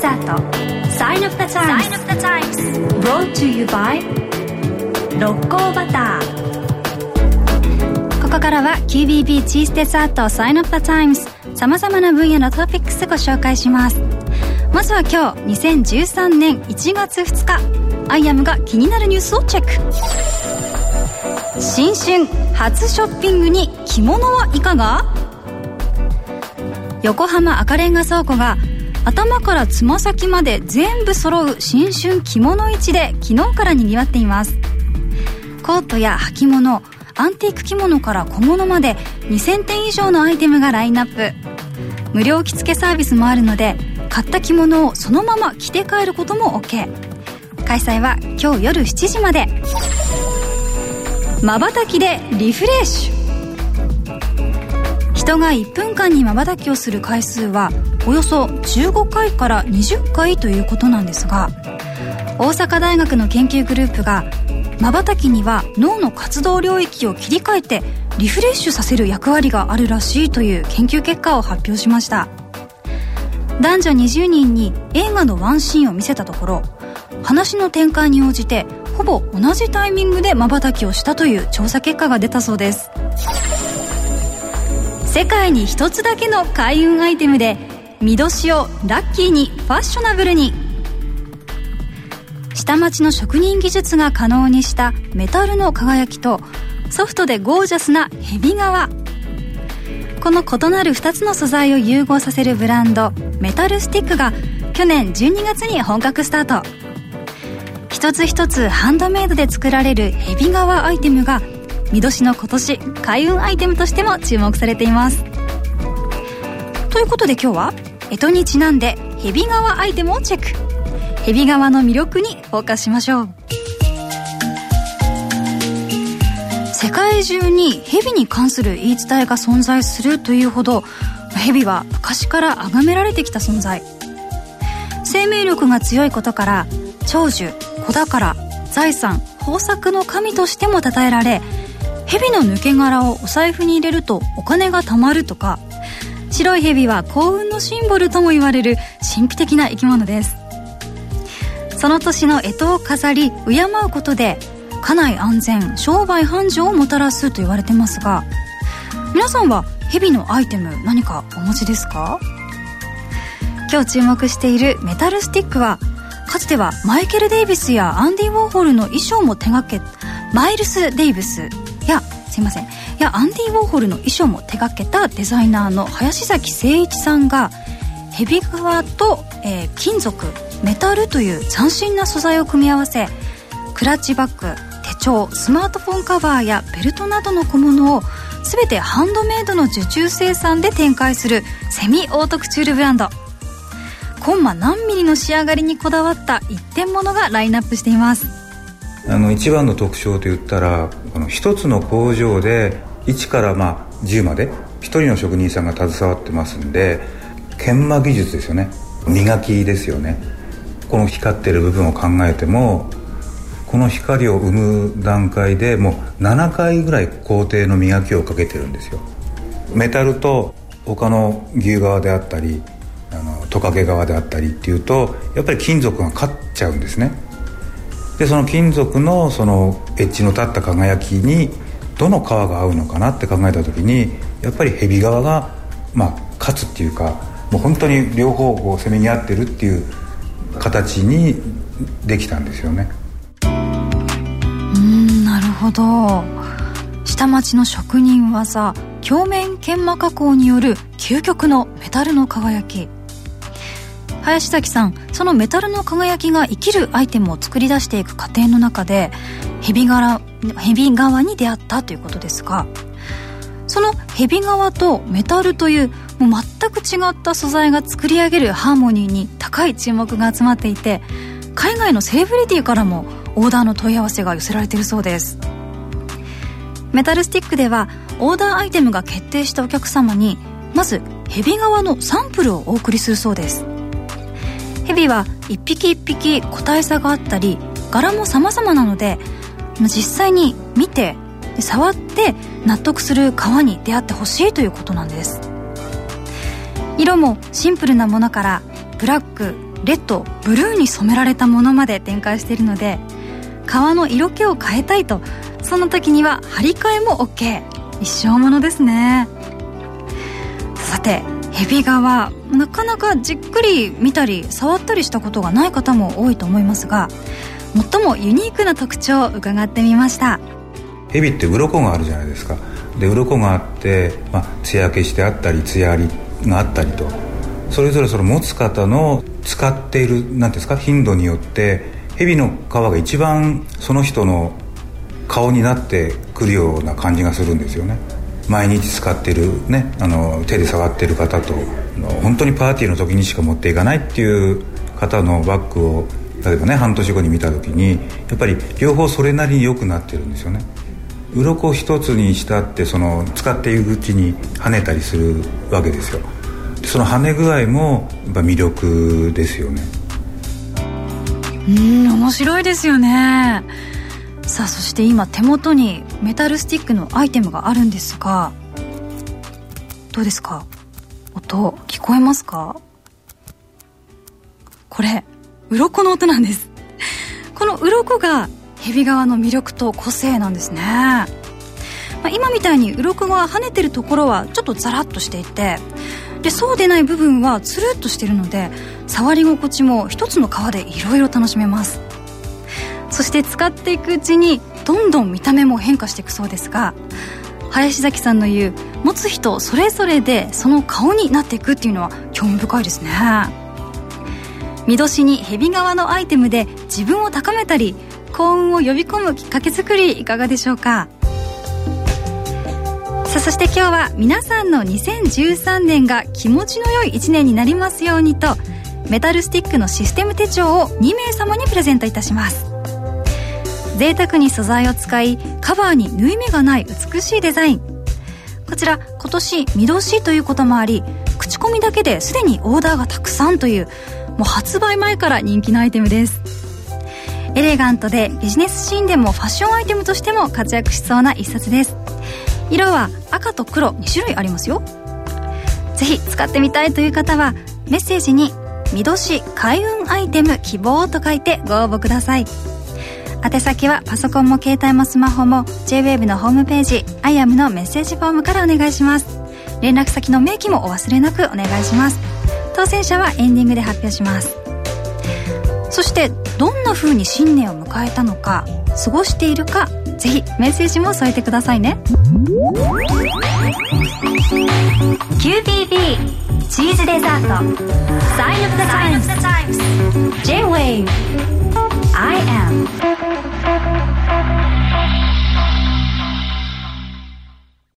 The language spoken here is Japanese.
ザート Sign of the Times Brought to you by 六甲バター。ここからは QBB チーズデザート Sign of the Times、 さまざまな分野のトピックスご紹介します。まずは今日2013年1月2日、アイアムが気になるニュースをチェック。新春初ショッピングに着物はいかが？横浜赤レンガ倉庫が頭からつま先まで全部揃う新春着物市で昨日から賑わっています。コートや履物、アンティーク着物から小物まで2000点以上のアイテムがラインナップ。無料着付けサービスもあるので、買った着物をそのまま着て帰ることも OK。 開催は今日夜7時まで。瞬きでリフレッシュ。人が1分間に瞬きをする回数はおよそ15回から20回ということなんですが、大阪大学の研究グループが瞬きには脳の活動領域を切り替えてリフレッシュさせる役割があるらしいという研究結果を発表しました。男女20人に映画のワンシーンを見せたところ、話の展開に応じてほぼ同じタイミングで瞬きをしたという調査結果が出たそうです。世界に一つだけの開運アイテムで見年をラッキーにファッショナブルに。下町の職人技術が可能にしたメタルの輝きとソフトでゴージャスなヘビ革、この異なる2つの素材を融合させるブランドメタルスティックが去年12月に本格スタート。一つ一つハンドメイドで作られるヘビ革アイテムが見年の今年開運アイテムとしても注目されています。ということで今日は干支にちなんでヘビ革アイテムをチェック。ヘビ革の魅力にフォーカスしましょう。世界中にヘビに関する言い伝えが存在するというほど、ヘビは昔から崇められてきた存在。生命力が強いことから長寿、子宝、財産、豊作の神としても称えられ、蛇の抜け殻をお財布に入れるとお金が貯まるとか、白い蛇は幸運のシンボルとも言われる神秘的な生き物です。その年の干支を飾り敬うことで家内安全、商売繁盛をもたらすと言われてますが、皆さんは蛇のアイテム何かお持ちですか？今日注目しているメタルスティックは、かつてはマイケル・デイビスやアンディ・ウォーホルの衣装も手掛け、マイルス・デイビスやアンディ・ウォーホルの衣装も手掛けたデザイナーの林崎誠一さんが、ヘビ革と、金属、メタルという斬新な素材を組み合わせ、クラッチバッグ、手帳、スマートフォンカバーやベルトなどの小物を全てハンドメイドの受注生産で展開するセミオートクチュールブランド。コンマ何ミリの仕上がりにこだわった一点物がラインナップしています。 一番の特徴といったら、この一つの工場で1から10まで一人の職人さんが携わってますんで、研磨技術ですよね、磨きですよね。この光ってる部分を考えても、この光を生む段階でもう7回ぐらい工程の磨きをかけてるんですよ。メタルと他の牛革であったりトカゲ革であったりっていうと、やっぱり金属が勝っちゃうんですね。でその金属のそのエッジの立った輝きにどの革が合うのかなって考えた時に、やっぱりヘビ革が勝つっていうか、もう本当に両方こう攻めに合ってるっていう形にできたんですよね。 なるほど。下町の職人技、鏡面研磨加工による究極のメタルの輝き。林崎さん、そのメタルの輝きが生きるアイテムを作り出していく過程の中でヘビ革に出会ったということですが、そのヘビ革とメタルというもう全く違った素材が作り上げるハーモニーに高い注目が集まっていて、海外のセレブリティからもオーダーの問い合わせが寄せられているそうです。メタルスティックではオーダーアイテムが決定したお客様にまずヘビ革のサンプルをお送りするそうです。ヘビは一匹一匹個体差があったり柄も様々なので、実際に見て触って納得する革に出会ってほしいということなんです。色もシンプルなものからブラック、 レッド、ブルーに染められたものまで展開しているので、革の色気を変えたいと、その時には張り替えも OK、 一生ものですね。さて、ヘビ革、なかなかじっくり見たり触ったりしたことがない方も多いと思いますが、最もユニークな特徴を伺ってみました。 ヘビって鱗があるじゃないですか。で、鱗があって、艶消しであったり艶ありがあったりと、それぞれその持つ方の使っているなんですか頻度によってヘビの皮が一番その人の顔になってくるような感じがするんですよね。毎日使っているね、手で触っている方と、本当にパーティーの時にしか持っていかないっていう方のバッグを例えばね、半年後に見た時にやっぱり両方それなりに良くなってるんですよね。鱗一つにしたってその使っているうちに跳ねたりするわけですよ。その跳ね具合もやっぱ魅力ですよね。 面白いですよね。さあ、そして今手元にメタルスティックのアイテムがあるんですが、どうですか？音聞こえますか？これ鱗の音なんです。この鱗がヘビ革の魅力と個性なんですね。今みたいに鱗が跳ねてるところはちょっとザラッとしていて、でそうでない部分はつるっとしているので、触り心地も一つの革でいろいろ楽しめます。そして使っていくうちにどんどん見た目も変化していくそうですが、林崎さんの言う持つ人それぞれでその顔になっていくっていうのは興味深いですね。見年にヘビ革のアイテムで自分を高めたり幸運を呼び込むきっかけ作り、いかがでしょうか。さあ、そして今日は皆さんの2013年が気持ちの良い1年になりますようにと、メタルスティックのシステム手帳を2名様にプレゼントいたします。贅沢に素材を使い、カバーに縫い目がない美しいデザイン。こちら今年見年ということもあり、口コミだけですでにオーダーがたくさんという、もう発売前から人気のアイテムです。エレガントでビジネスシーンでもファッションアイテムとしても活躍しそうな一冊です。色は赤と黒2種類ありますよ。ぜひ使ってみたいという方はメッセージに見年開運アイテム希望と書いてご応募ください。宛先はパソコンも携帯もスマホも J-WAVE のホームページ IAM のメッセージフォームからお願いします。連絡先の明記もお忘れなくお願いします。当選者はエンディングで発表します。そしてどんな風に新年を迎えたのか、過ごしているか、ぜひメッセージも添えてくださいね。 QBB チーズデザート Sign of the Times J-WAVE